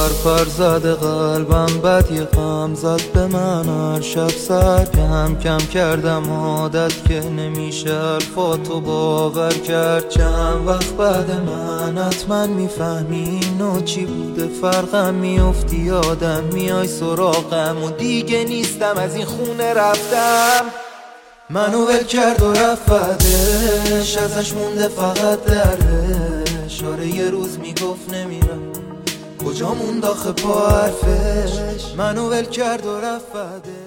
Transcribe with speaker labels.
Speaker 1: پر زده قلبم بد یه غم زد به من هر شب سر کم کم کردم عادت که نمیشه حرفاتو باور کرد. چند وقت بعد من حتما میفهمی اینو چی بوده فرقم میافتی یادم میای سراغم و دیگه نیستم از این خونه رفتم. منو ول کرد و رفت بعدش ازش مونده فقط درش. آره یه روز میگفت نمیرم کجا موند آخه پا حرفش. منو ول کرد و رفت بعدش.